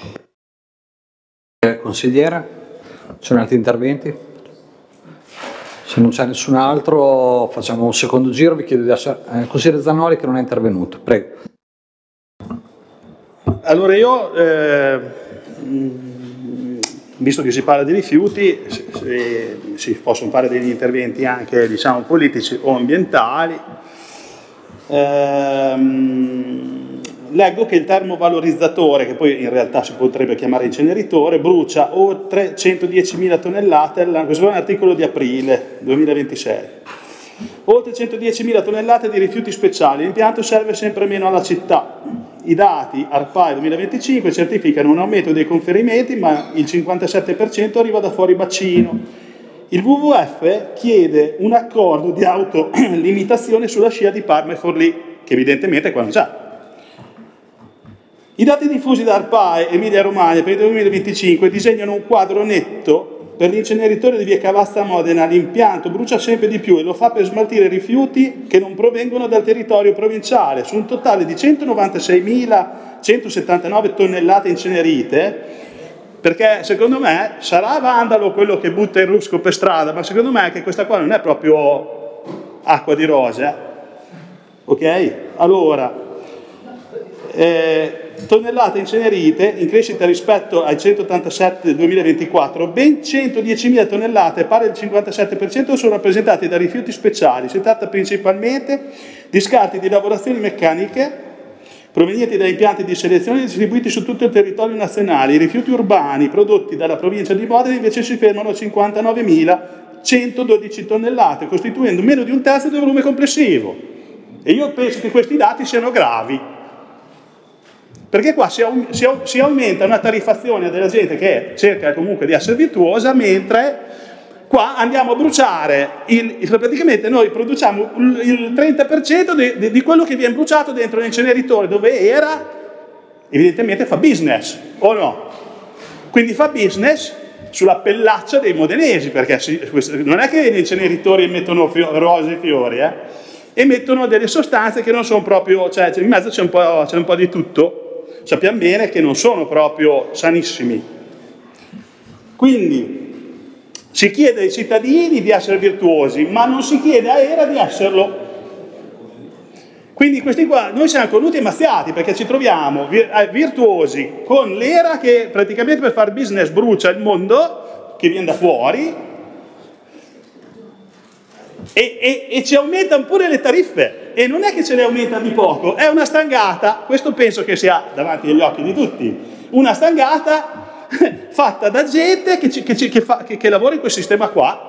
Consigliere, ci sono altri interventi? Se non c'è nessun altro facciamo un secondo giro, vi chiedo di lasciare il consigliere Zannoli che non è intervenuto, prego. Allora io, visto che si parla di rifiuti, si possono fare degli interventi anche diciamo politici o ambientali. Leggo che il termovalorizzatore, che poi in realtà si potrebbe chiamare inceneritore, brucia oltre 110.000 tonnellate, questo è un articolo di aprile 2026, oltre 110.000 tonnellate di rifiuti speciali, l'impianto serve sempre meno alla città. I dati ARPAE 2025 certificano un aumento dei conferimenti, ma il 57% arriva da fuori bacino. Il WWF chiede un accordo di autolimitazione sulla scia di Parma e Forlì, che evidentemente qua non c'è. I dati diffusi da ARPAE Emilia Romagna per il 2025 disegnano un quadro netto. Per l'inceneritore di via Cavazza a Modena l'impianto brucia sempre di più e lo fa per smaltire rifiuti che non provengono dal territorio provinciale, su un totale di 196.179 tonnellate incenerite, perché secondo me sarà vandalo quello che butta il rusco per strada, ma secondo me che questa qua non è proprio acqua di rose, ok? Allora, tonnellate incenerite in crescita rispetto ai 187 del 2024, ben 110.000 tonnellate, pari al 57%, sono rappresentate da rifiuti speciali. Si tratta principalmente di scarti di lavorazioni meccaniche provenienti da impianti di selezione distribuiti su tutto il territorio nazionale. I rifiuti urbani prodotti dalla provincia di Modena invece si fermano a 59.112 tonnellate, costituendo meno di un terzo del volume complessivo. E io penso che questi dati siano gravi, perché qua si aumenta una tariffazione della gente che cerca comunque di essere virtuosa, mentre qua andiamo a bruciare, praticamente noi produciamo il 30% di quello che viene bruciato dentro l'inceneritore, dove era, evidentemente fa business, o no? Quindi fa business sulla pellaccia dei modenesi, perché non è che gli inceneritori emettono rose e fiori, emettono delle sostanze che non sono proprio, cioè in mezzo c'è un po' di tutto, sappiamo bene che non sono proprio sanissimi. Quindi si chiede ai cittadini di essere virtuosi, ma non si chiede a ERA di esserlo. Quindi questi qua, noi siamo cornuti e mazziati, perché ci troviamo virtuosi con l'ERA che praticamente per fare business brucia il mondo, che viene da fuori, e ci aumentano pure le tariffe. E non è che ce le aumentano di poco, è una stangata, questo penso che sia davanti agli occhi di tutti, una stangata fatta da gente che lavora in quel sistema qua.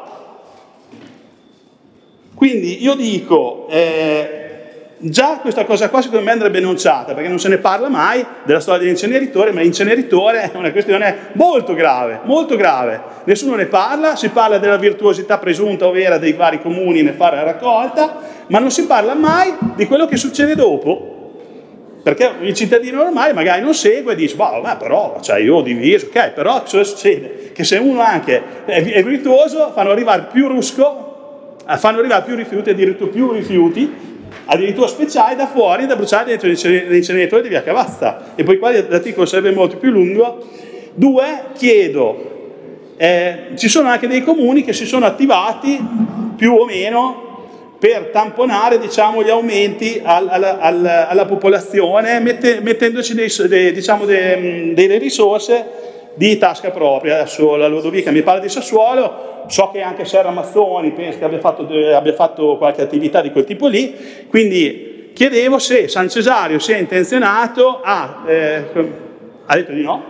Quindi io dico, già questa cosa qua secondo me andrebbe enunciata, perché non se ne parla mai della storia dell'inceneritore, ma l'inceneritore è una questione molto grave, molto grave. Nessuno ne parla, si parla della virtuosità presunta o vera dei vari comuni nel fare la raccolta, ma non si parla mai di quello che succede dopo. Perché il cittadino normale magari non segue e dice, vabbè, però, cioè io ho diviso, ok, però cosa succede? Che se uno anche è virtuoso, fanno arrivare più rusco, fanno arrivare più rifiuti, addirittura speciali da fuori, da bruciare dentro l'inceneritore di via Cavazza. E poi qua l'articolo sarebbe molto più lungo. 2, chiedo, ci sono anche dei comuni che si sono attivati, più o meno, per tamponare, diciamo, gli aumenti alla popolazione, mettendoci delle risorse di tasca propria. Adesso la Lodovica mi parla di Sassuolo, so che anche Serra Mazzoni penso che abbia fatto qualche attività di quel tipo lì, quindi chiedevo se San Cesario sia intenzionato ha detto di no?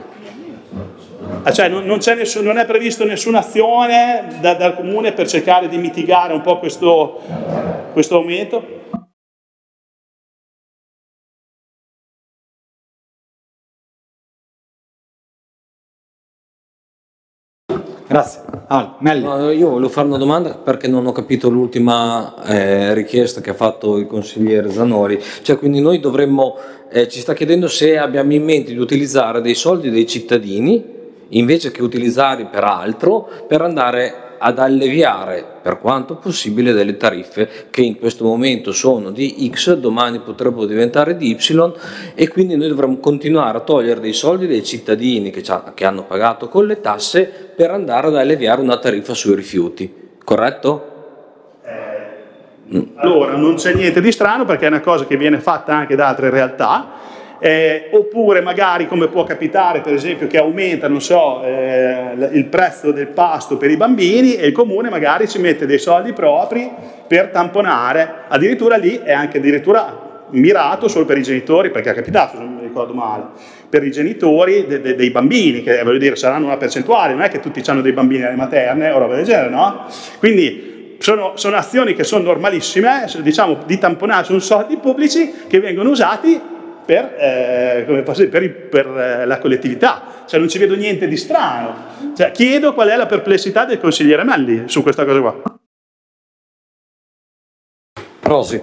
Cioè non è previsto nessuna azione dal comune per cercare di mitigare un po' questo aumento? Grazie. Melli. No, io volevo fare una domanda perché non ho capito l'ultima richiesta che ha fatto il consigliere Zanori. Cioè, quindi noi dovremmo, ci sta chiedendo se abbiamo in mente di utilizzare dei soldi dei cittadini invece che utilizzarli per altro, per andare ad alleviare per quanto possibile delle tariffe che in questo momento sono di X, domani potrebbero diventare di Y, e quindi noi dovremmo continuare a togliere dei soldi dei cittadini che hanno pagato con le tasse per andare ad alleviare una tariffa sui rifiuti, corretto? Allora, non c'è niente di strano, perché è una cosa che viene fatta anche da altre realtà. Oppure magari, come può capitare per esempio, che aumenta, non so, il prezzo del pasto per i bambini e il comune magari ci mette dei soldi propri per tamponare, addirittura lì è anche addirittura mirato solo per i genitori, perché è capitato, se non mi ricordo male, per i genitori dei bambini, che voglio dire saranno una percentuale, non è che tutti hanno dei bambini alle materne o roba del genere, no? Quindi sono azioni che sono normalissime, diciamo, di tamponare, sono soldi pubblici che vengono usati per la collettività, cioè non ci vedo niente di strano. Cioè, chiedo qual è la perplessità del consigliere Melli su questa cosa qua. Rosi.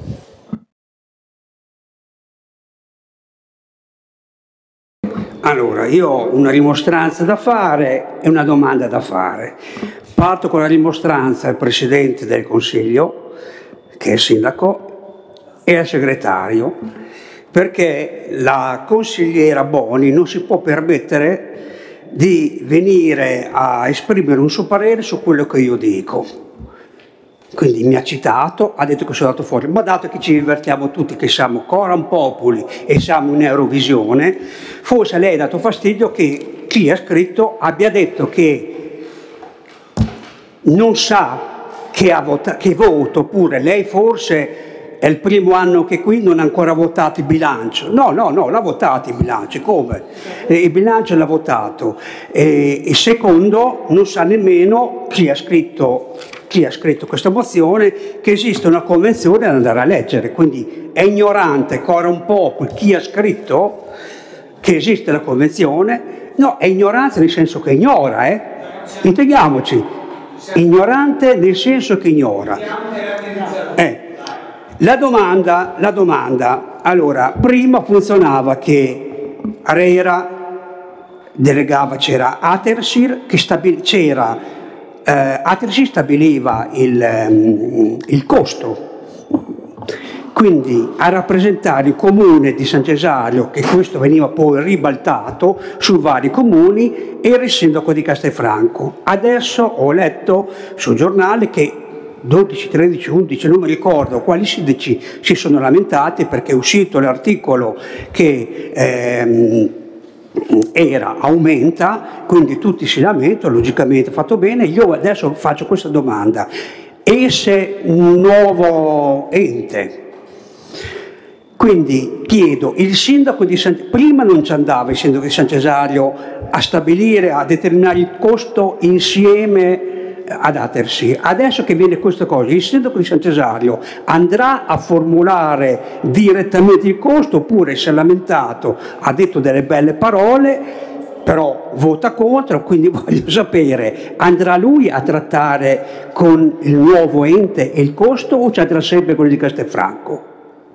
Allora, io ho una rimostranza da fare e una domanda da fare. Parto con la rimostranza al Presidente del Consiglio, che è il Sindaco, e al Segretario, perché la consigliera Boni non si può permettere di venire a esprimere un suo parere su quello che io dico. Quindi mi ha citato, ha detto che sono andato fuori, ma dato che ci divertiamo tutti, che siamo Coram Populi e siamo in Eurovisione, forse a lei ha dato fastidio che chi ha scritto abbia detto che non sa che vota, oppure lei forse è il primo anno che qui non ha ancora votato il bilancio. No, l'ha votato il bilancio, come? Il bilancio l'ha votato. E secondo, non sa nemmeno chi ha scritto questa mozione che esiste una convenzione da andare a leggere, quindi è ignorante ancora un po' chi ha scritto che esiste la convenzione. No, è ignoranza nel senso che ignora, intendiamoci, ignorante nel senso che ignora. La domanda, allora, prima funzionava che ARERA delegava, c'era Atersir che Atersir stabiliva il costo, quindi a rappresentare il comune di San Cesario, che questo veniva poi ribaltato su vari comuni, era il sindaco di Castelfranco. Adesso ho letto sul giornale che 12, 13, 11, non mi ricordo quali sindaci si sono lamentati perché è uscito l'articolo che aumenta, quindi tutti si lamentano, logicamente fatto bene. Io adesso faccio questa domanda: esce un nuovo ente, quindi chiedo, il sindaco di prima non ci andava il sindaco di San Cesario a stabilire, a determinare il costo insieme ad Atersir. Adesso che viene questa cosa, il sindaco di San Cesario andrà a formulare direttamente il costo, oppure si è lamentato, ha detto delle belle parole, però vota contro, quindi voglio sapere, andrà lui a trattare con il nuovo ente il costo o ci andrà sempre quello di Castelfranco?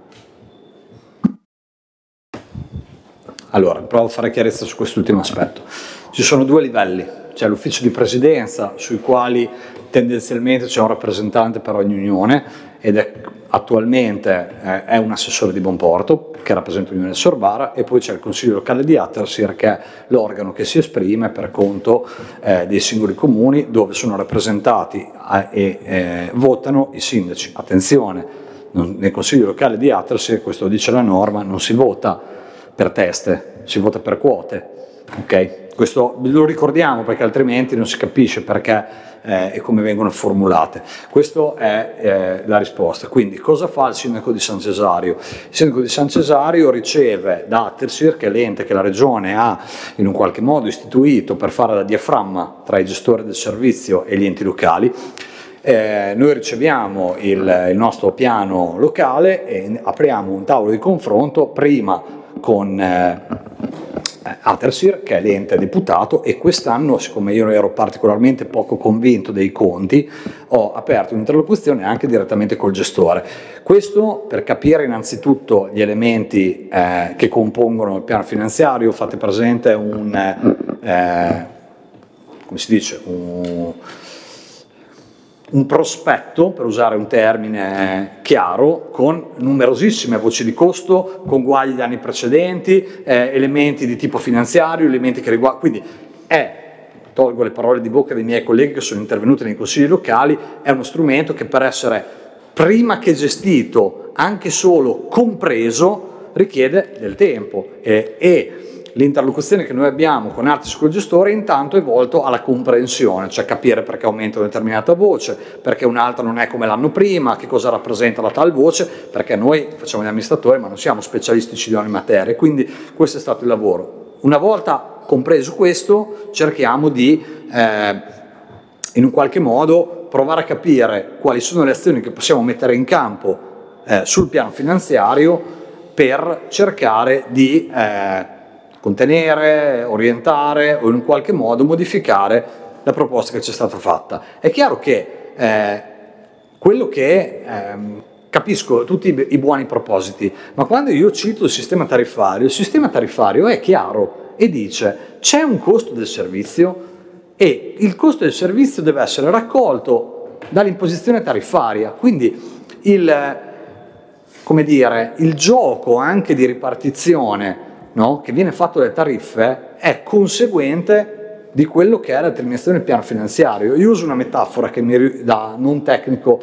Allora, provo a fare chiarezza su quest'ultimo aspetto. Ci sono due livelli, c'è l'ufficio di presidenza sui quali tendenzialmente c'è un rappresentante per ogni unione ed attualmente è un assessore di Bonporto che rappresenta l'Unione del Sorbara, e poi c'è il Consiglio locale di Atersir che è l'organo che si esprime per conto dei singoli comuni dove sono rappresentati e votano i sindaci. Attenzione, nel Consiglio locale di Atersir, questo lo dice la norma, non si vota per teste, si vota per quote, ok? Questo lo ricordiamo perché altrimenti non si capisce perché e come vengono formulate. Questa è la risposta. Quindi cosa fa il sindaco di San Cesario? Il sindaco di San Cesario riceve da Atersir, che è l'ente che la regione ha in un qualche modo istituito per fare da diaframma tra i gestori del servizio e gli enti locali. Noi riceviamo il nostro piano locale e apriamo un tavolo di confronto prima con Atersir, che è l'ente deputato, e quest'anno, siccome io ero particolarmente poco convinto dei conti, ho aperto un'interlocuzione anche direttamente col gestore. Questo per capire innanzitutto gli elementi che compongono il piano finanziario. Fate presente come si dice, un prospetto, per usare un termine chiaro, con numerosissime voci di costo, conguagli degli anni precedenti, elementi di tipo finanziario, elementi che riguardano, quindi tolgo le parole di bocca dei miei colleghi che sono intervenuti nei consigli locali, è uno strumento che per essere prima che gestito, anche solo compreso, richiede del tempo e l'interlocuzione che noi abbiamo con Artis col gestore intanto è volto alla comprensione, cioè capire perché aumenta una determinata voce, perché un'altra non è come l'anno prima, che cosa rappresenta la tal voce, perché noi facciamo gli amministratori ma non siamo specialistici di ogni materia, quindi questo è stato il lavoro. Una volta compreso questo, cerchiamo di in un qualche modo provare a capire quali sono le azioni che possiamo mettere in campo sul piano finanziario per cercare di contenere, orientare o in un qualche modo modificare la proposta che ci è stata fatta. È chiaro che quello che capisco tutti i buoni propositi, ma quando io cito il sistema tariffario è chiaro e dice c'è un costo del servizio e il costo del servizio deve essere raccolto dall'imposizione tariffaria, quindi il gioco anche di ripartizione, no, che viene fatto dalle tariffe è conseguente di quello che è la determinazione del piano finanziario. Io uso una metafora che da non tecnico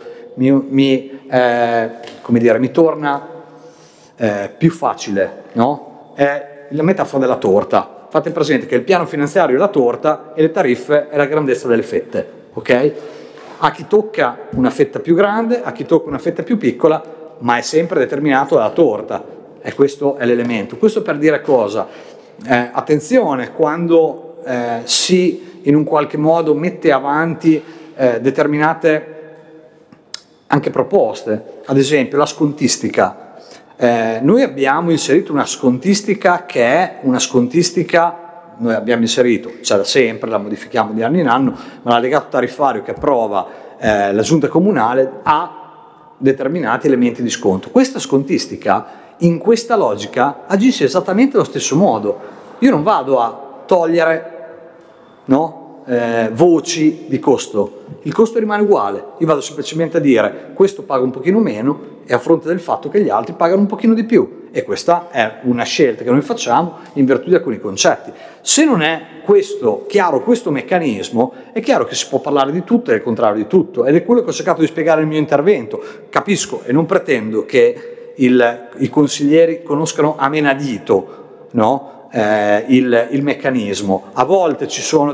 come dire, mi torna più facile, no? È la metafora della torta. Fate presente che il piano finanziario è la torta e le tariffe è la grandezza delle fette, ok? A chi tocca una fetta più grande, a chi tocca una fetta più piccola, ma è sempre determinato dalla torta, e questo è l'elemento. Questo per dire cosa? Attenzione quando si in un qualche modo mette avanti determinate anche proposte, ad esempio la scontistica. Noi abbiamo inserito una scontistica che è una scontistica, noi abbiamo inserito, c'è da sempre, la modifichiamo di anno in anno, ma l'allegato tariffario che approva la giunta comunale ha determinati elementi di sconto. Questa scontistica in questa logica agisce esattamente allo stesso modo. Io non vado a togliere, no, voci di costo, il costo rimane uguale, io vado semplicemente a dire questo paga un pochino meno e a fronte del fatto che gli altri pagano un pochino di più, e questa è una scelta che noi facciamo in virtù di alcuni concetti. Se non è questo chiaro, questo meccanismo, è chiaro che si può parlare di tutto e il contrario di tutto, ed è quello che ho cercato di spiegare nel mio intervento. Capisco e non pretendo che i consiglieri conoscano a menadito, no? Il meccanismo. A volte ci sono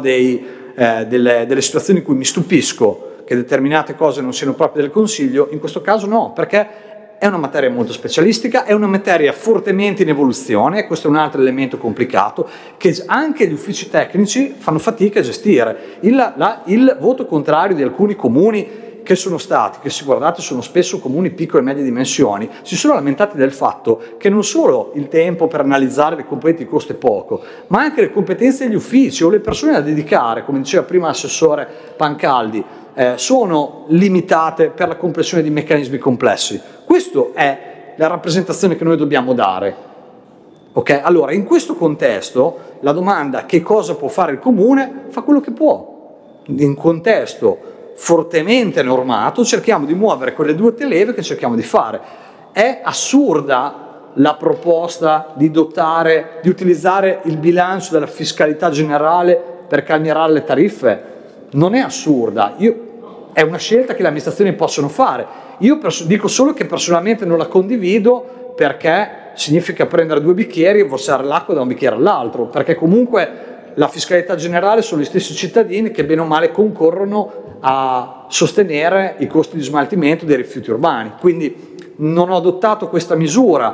delle situazioni in cui mi stupisco che determinate cose non siano proprie del Consiglio, in questo caso no, perché è una materia molto specialistica, è una materia fortemente in evoluzione, e questo è un altro elemento complicato che anche gli uffici tecnici fanno fatica a gestire. Il voto contrario di alcuni comuni che sono stati, che se guardate sono spesso comuni piccole e medie dimensioni, si sono lamentati del fatto che non solo il tempo per analizzare le componenti di costo è poco, ma anche le competenze degli uffici o le persone da dedicare, come diceva prima l'assessore Pancaldi, sono limitate per la comprensione di meccanismi complessi. Questa è la rappresentazione che noi dobbiamo dare. Okay? Allora, in questo contesto, la domanda che cosa può fare il comune fa quello che può. In un contesto fortemente normato cerchiamo di muovere quelle due leve che cerchiamo di fare. È assurda la proposta di utilizzare il bilancio della fiscalità generale per calmierare le tariffe? Non è assurda, è una scelta che le amministrazioni possono fare. Io dico solo che personalmente non la condivido, perché significa prendere due bicchieri e versare l'acqua da un bicchiere all'altro, perché comunque la fiscalità generale sono gli stessi cittadini che bene o male concorrono a sostenere i costi di smaltimento dei rifiuti urbani. Quindi non ho adottato questa misura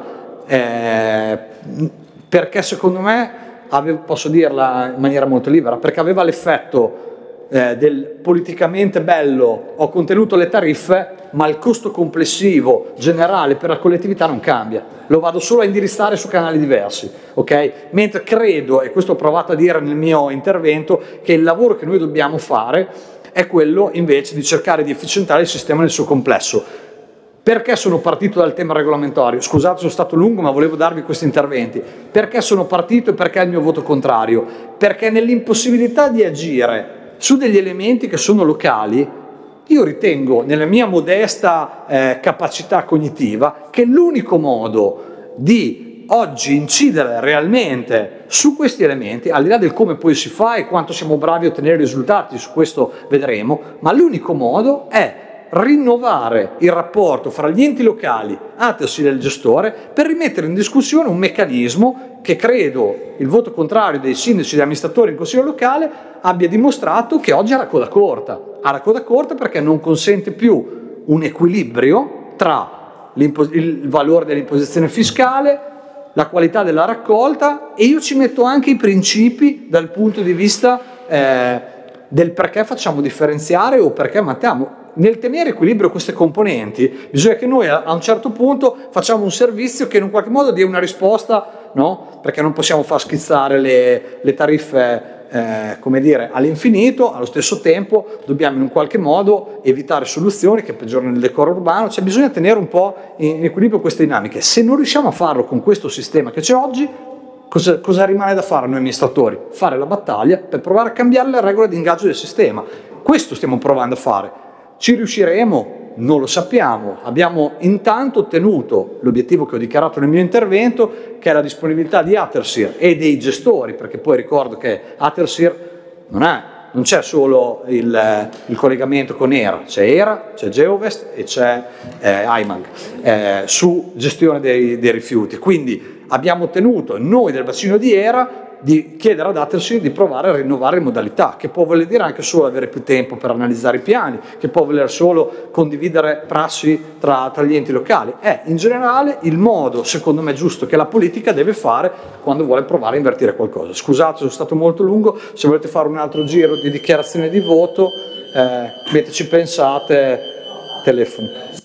perché secondo me, posso dirla in maniera molto libera, perché aveva l'effetto del politicamente bello, ho contenuto le tariffe, ma il costo complessivo generale per la collettività non cambia, lo vado solo a indirizzare su canali diversi, ok? Mentre credo, e questo ho provato a dire nel mio intervento, che il lavoro che noi dobbiamo fare è quello invece di cercare di efficientare il sistema nel suo complesso. Perché sono partito dal tema regolamentario? Scusate, sono stato lungo, ma volevo darvi questi interventi. Perché sono partito e perché il mio voto contrario? Perché nell'impossibilità di agire su degli elementi che sono locali, io ritengo, nella mia modesta capacità cognitiva, che l'unico modo di oggi incidere realmente su questi elementi, al di là del come poi si fa e quanto siamo bravi a ottenere risultati, su questo vedremo, ma l'unico modo è rinnovare il rapporto fra gli enti locali, ATERS e il gestore, per rimettere in discussione un meccanismo che credo il voto contrario dei sindaci e degli amministratori in consiglio locale abbia dimostrato che oggi ha la coda corta. Ha la coda corta perché non consente più un equilibrio tra il valore dell'imposizione fiscale, la qualità della raccolta, e io ci metto anche i principi dal punto di vista del perché facciamo differenziare o perché mattiamo. Nel tenere equilibrio queste componenti bisogna che noi a un certo punto facciamo un servizio che in un qualche modo dia una risposta, no? Perché non possiamo far schizzare le tariffe come dire all'infinito, allo stesso tempo dobbiamo in un qualche modo evitare soluzioni che peggiorano il decoro urbano, cioè bisogna tenere un po' in equilibrio queste dinamiche. Se non riusciamo a farlo con questo sistema che c'è oggi, cosa rimane da fare a noi amministratori? Fare la battaglia per provare a cambiare le regole di ingaggio del sistema. Questo stiamo provando a fare. Ci riusciremo? Non lo sappiamo. Abbiamo intanto ottenuto l'obiettivo che ho dichiarato nel mio intervento, che è la disponibilità di ATERSIR e dei gestori, perché poi ricordo che ATERSIR non c'è solo il collegamento con ERA, c'è ERA, c'è Geovest e c'è IMAG su gestione dei rifiuti. Quindi abbiamo ottenuto noi del bacino di ERA di chiedere ad Atersin di provare a rinnovare le modalità, che può voler dire anche solo avere più tempo per analizzare i piani, che può voler solo condividere prassi tra gli enti locali. È in generale il modo, secondo me, giusto che la politica deve fare quando vuole provare a invertire qualcosa. Scusate, sono stato molto lungo, se volete fare un altro giro di dichiarazione di voto, mentre ci pensate, telefono.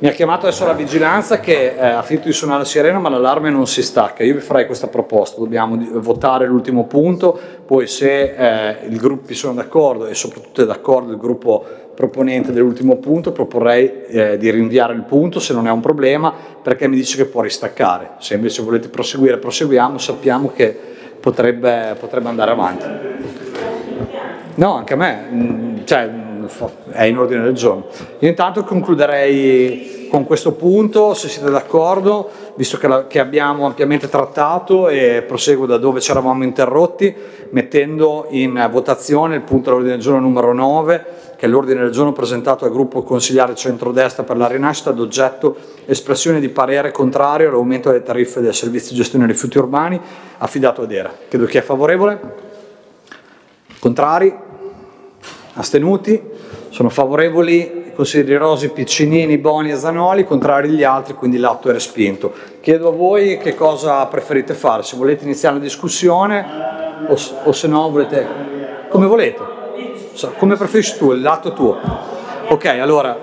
Mi ha chiamato adesso la vigilanza che ha finito di suonare la sirena ma l'allarme non si stacca. Io vi farei questa proposta, dobbiamo votare l'ultimo punto, poi se i gruppi sono d'accordo e soprattutto è d'accordo il gruppo proponente dell'ultimo punto, proporrei di rinviare il punto se non è un problema, perché mi dice che può ristaccare. Se invece volete proseguire, proseguiamo, sappiamo che potrebbe andare avanti. No, anche a me, cioè è in ordine del giorno. Io intanto concluderei con questo punto, se siete d'accordo, visto che abbiamo ampiamente trattato, e proseguo da dove ci eravamo interrotti, mettendo in votazione il punto dell'ordine del giorno numero 9, che è l'ordine del giorno presentato al gruppo consigliare centrodestra per la rinascita, ad oggetto espressione di parere contrario all'aumento delle tariffe del servizio di gestione dei rifiuti urbani affidato ad ERA. Chiedo chi è favorevole? Contrari? Astenuti? Sono favorevoli i consiglieri Rosi, Piccinini, Boni e Zanoli, contrari gli altri, quindi l'atto è respinto. Chiedo a voi che cosa preferite fare, se volete iniziare la discussione o se no volete... come volete, come preferisci tu, l'atto tuo. Ok, allora...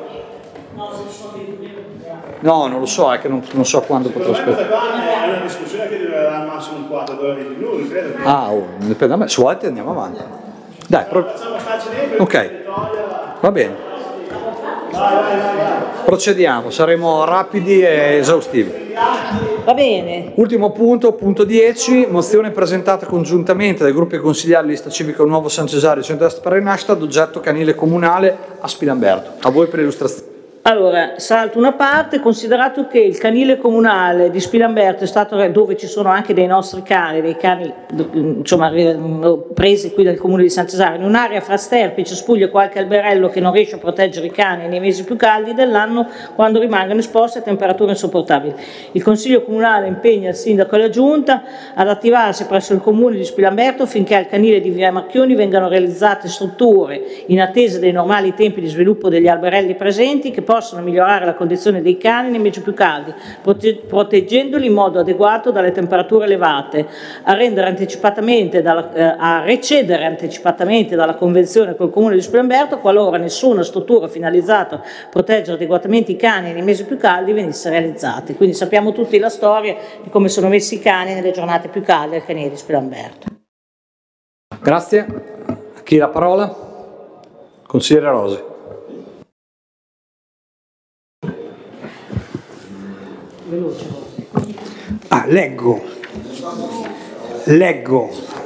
No, non lo so, è che non so quando potrò aspettare. È una discussione che durerà al massimo un quarto d'ora di più, non credo che... Dipende da me, se volete andiamo avanti. Dai, ok, va bene. Procediamo, saremo rapidi e esaustivi. Va bene. Ultimo punto, punto 10, mozione presentata congiuntamente dai gruppi consigliari Lista Civica Nuovo San Cesario e Centrodestra per la Rinascita, ad oggetto canile comunale a Spilamberto. A voi per l'illustrazione. Allora, salto una parte, considerato che il canile comunale di Spilamberto è stato, dove ci sono anche dei nostri cani, dei cani insomma presi qui dal comune di San Cesario, in un'area fra sterpi, cespugli e qualche alberello che non riesce a proteggere i cani nei mesi più caldi dell'anno, quando rimangono esposti a temperature insopportabili. Il Consiglio Comunale impegna il Sindaco e la Giunta ad attivarsi presso il comune di Spilamberto finché al canile di Via Marchioni vengano realizzate strutture in attesa dei normali tempi di sviluppo degli alberelli presenti, che possono migliorare la condizione dei cani nei mesi più caldi, proteggendoli in modo adeguato dalle temperature elevate, a recedere anticipatamente dalla convenzione col comune di Spilamberto qualora nessuna struttura finalizzata a proteggere adeguatamente i cani nei mesi più caldi venisse realizzata. Quindi sappiamo tutti la storia di come sono messi i cani nelle giornate più calde al canile di Spilamberto. Grazie. A chi la parola? Consigliere Rosi. Leggo,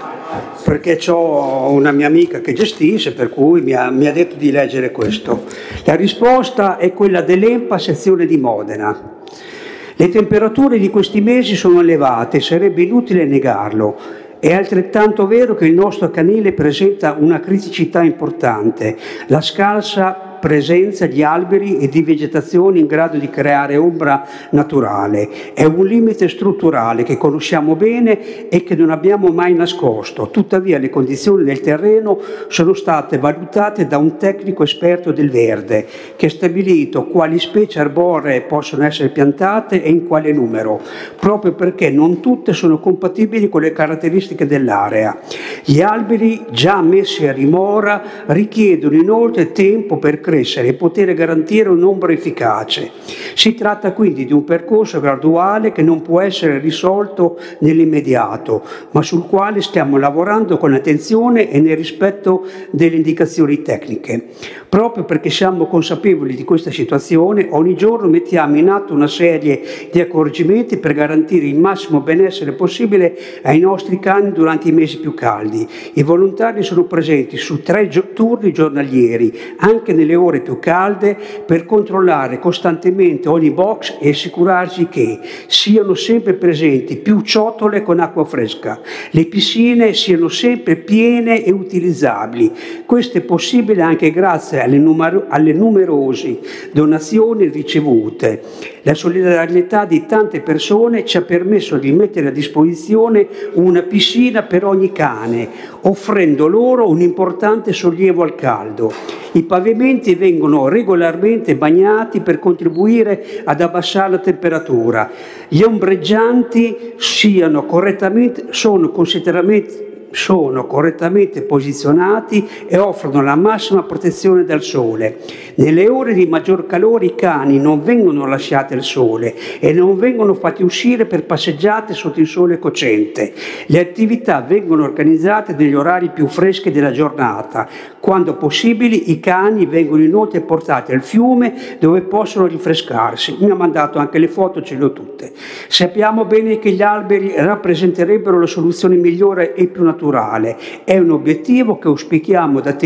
perché ho una mia amica che gestisce, per cui mi ha detto di leggere questo. La risposta è quella dell'EMPA sezione di Modena. Le temperature di questi mesi sono elevate, sarebbe inutile negarlo. È altrettanto vero che il nostro canile presenta una criticità importante, la scarsa presenza di alberi e di vegetazione in grado di creare ombra naturale. È un limite strutturale che conosciamo bene e che non abbiamo mai nascosto. Tuttavia le condizioni del terreno sono state valutate da un tecnico esperto del verde che ha stabilito quali specie arboree possono essere piantate e in quale numero, proprio perché non tutte sono compatibili con le caratteristiche dell'area. Gli alberi già messi a dimora richiedono inoltre tempo per crescere e poter garantire un'ombra efficace. Si tratta quindi di un percorso graduale che non può essere risolto nell'immediato, ma sul quale stiamo lavorando con attenzione e nel rispetto delle indicazioni tecniche. Proprio perché siamo consapevoli di questa situazione, ogni giorno mettiamo in atto una serie di accorgimenti per garantire il massimo benessere possibile ai nostri cani durante i mesi più caldi. I volontari sono presenti su 3 turni giornalieri, anche nelle ore più calde, per controllare costantemente ogni box e assicurarsi che siano sempre presenti più ciotole con acqua fresca, le piscine siano sempre piene e utilizzabili. Questo è possibile anche grazie alle numerose donazioni ricevute. La solidarietà di tante persone ci ha permesso di mettere a disposizione una piscina per ogni cane, offrendo loro un importante sollievo al caldo. I pavimenti vengono regolarmente bagnati per contribuire ad abbassare la temperatura. Gli ombreggianti sono sono correttamente posizionati e offrono la massima protezione dal sole. Nelle ore di maggior calore i cani non vengono lasciati al sole e non vengono fatti uscire per passeggiate sotto il sole cocente. Le attività vengono organizzate negli orari più freschi della giornata. Quando possibili i cani vengono inoltre portati al fiume dove possono rinfrescarsi. Mi ha mandato anche le foto, ce le ho tutte. Sappiamo bene che gli alberi rappresenterebbero la soluzione migliore e più naturale. È un obiettivo che auspichiamo da